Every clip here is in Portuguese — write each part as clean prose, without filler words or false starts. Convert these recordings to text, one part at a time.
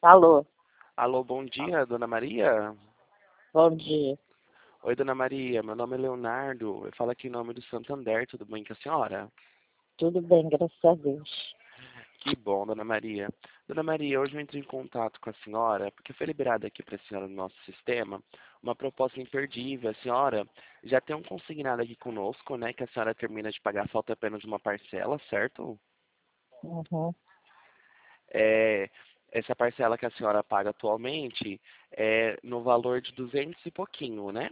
Alô, Alô, bom dia, dona Maria. bom dia. Oi, dona Maria, meu nome é Leonardo. Eu falo aqui em nome do Santander, tudo bem com a senhora? Tudo bem, graças a Deus. Que bom, dona Maria. Dona Maria, hoje eu entrei em contato com a senhora, porque foi liberada aqui para a senhora no nosso sistema uma proposta imperdível. A senhora já tem um consignado aqui conosco, né, que a senhora termina de pagar, falta apenas uma parcela, certo? Uhum. É, essa parcela que a senhora paga atualmente é no valor de 200 e pouquinho, né?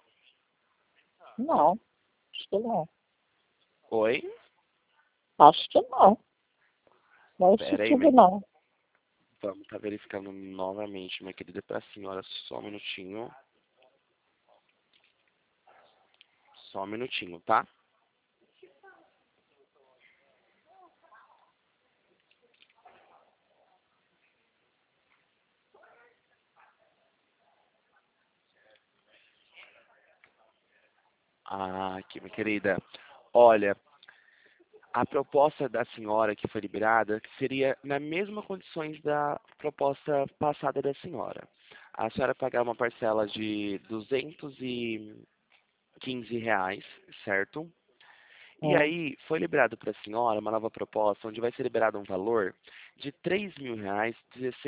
Não, acho que não. Oi? Acho que não. Não é isso Pera aí, tudo, não. vamos estar verificando novamente, minha querida, para a senhora, só um minutinho. Só um minutinho, tá? Ah, aqui, minha querida. Olha, a proposta da senhora que foi liberada seria na mesma condições da proposta passada da senhora. A senhora pagar uma parcela de R$ 215, certo? E Hum. aí, foi liberado para a senhora uma nova proposta, onde vai ser liberado um valor de R$ 3.000,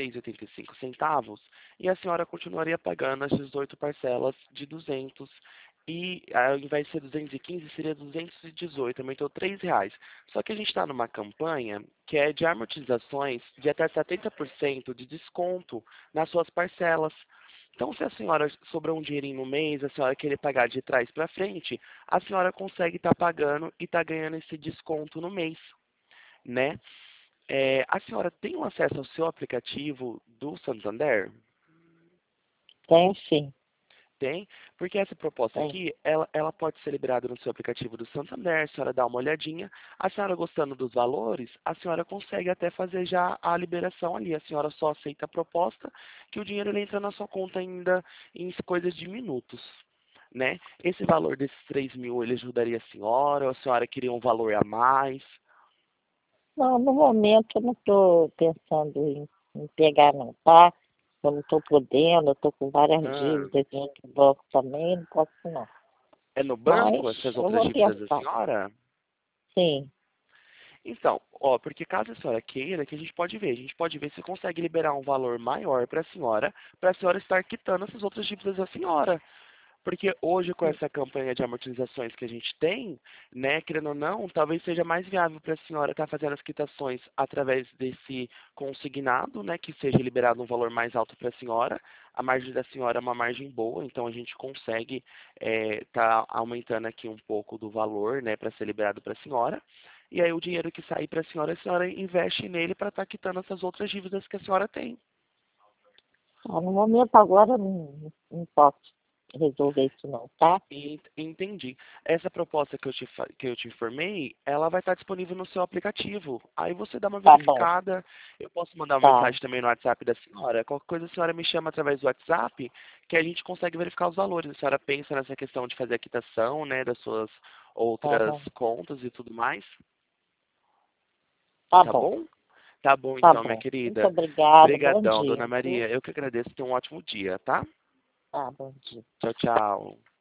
16,85, e a senhora continuaria pagando as 18 parcelas de 200, e ao invés de ser 215, seria 218, aumentou R$ 3. Só que a gente está numa campanha que é de amortizações de até 70% de desconto nas suas parcelas. Então, se a senhora sobrou um dinheirinho no mês, a senhora querer pagar de trás para frente, a senhora consegue estar pagando e estar ganhando esse desconto no mês, né? A senhora tem um acesso ao seu aplicativo do Santander? Tem sim, Tem, porque essa proposta tem. aqui, ela pode ser liberada no seu aplicativo do Santander, a senhora dá uma olhadinha, a senhora gostando dos valores, a senhora consegue até fazer já a liberação ali, a senhora só aceita a proposta, que o dinheiro ele entra na sua conta ainda em coisas de minutos, né? Esse valor desses 3.000, ele ajudaria a senhora, ou a senhora queria um valor a mais? Não, no momento eu não estou pensando em pegar não, tá? Eu não estou podendo, eu estou com várias Ah, dívidas em outro banco também, não posso não. é no Mas banco essas eu outras vou dívidas da pensar. senhora? Sim, Então, ó, porque caso a senhora queira, que a gente pode ver se consegue liberar um valor maior para a senhora estar quitando essas outras dívidas da senhora. Porque hoje, com essa campanha de amortizações que a gente tem, né, querendo ou não, talvez seja mais viável para a senhora estar fazendo as quitações através desse consignado, né, que seja liberado um valor mais alto para a senhora. A margem da senhora é uma margem boa, então a gente consegue estar aumentando aqui um pouco do valor, né, para ser liberado para a senhora. E aí o dinheiro que sair para a senhora investe nele para estar quitando essas outras dívidas que a senhora tem. no momento agora eu não posso resolver isso não, tá? Entendi. Essa proposta que eu te informei, ela vai estar disponível no seu aplicativo. Aí você dá uma Tá bom, verificada. Eu posso mandar uma tá. mensagem também no WhatsApp da senhora. Qualquer coisa a senhora me chama através do WhatsApp, que a gente consegue verificar os valores. A senhora pensa nessa questão de fazer a quitação, né, das suas outras Aham. contas e tudo mais. Tá Tá bom, bom? Tá bom tá então, minha bom. Muito querida. obrigada, bom Obrigadão, dia, dona viu? Maria. Eu que agradeço. Tenha um ótimo dia, tá? Tá, bom dia. Tchau, tchau.